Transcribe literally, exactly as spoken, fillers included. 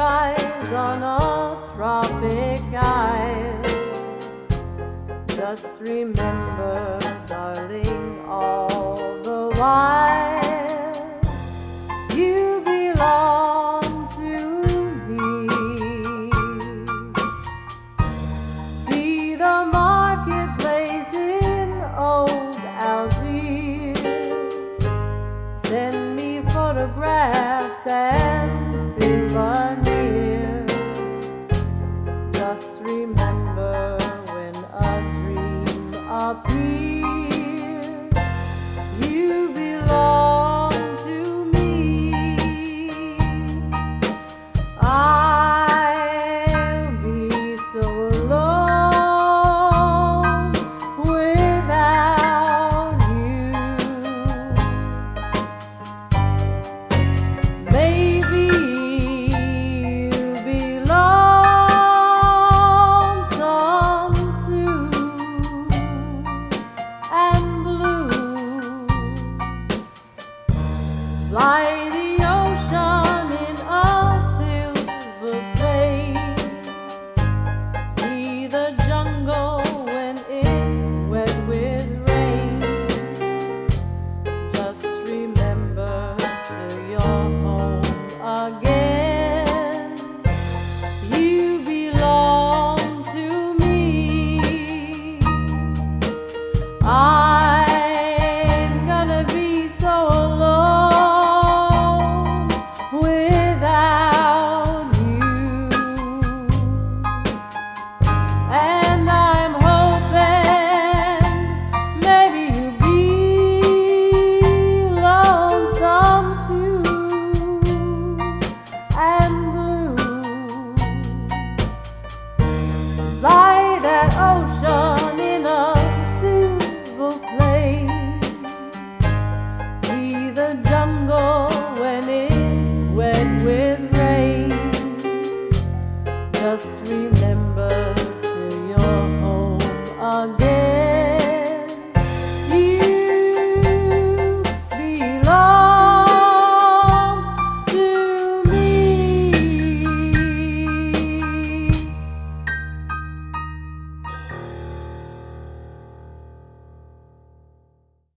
sunrise on a tropic isle. Just remember, darling, all the while you belong to me. See the marketplace in old Algiers. Send me photographs and souvenirs. Just remember, when a dream appears, you belong to me. I'll be so alone without you. Maybe you'll be lonesome too, and blue. Fly the ocean in a silver plane. See the jungle when it's wet with rain. Just remember, till you're home again, you belong to me. I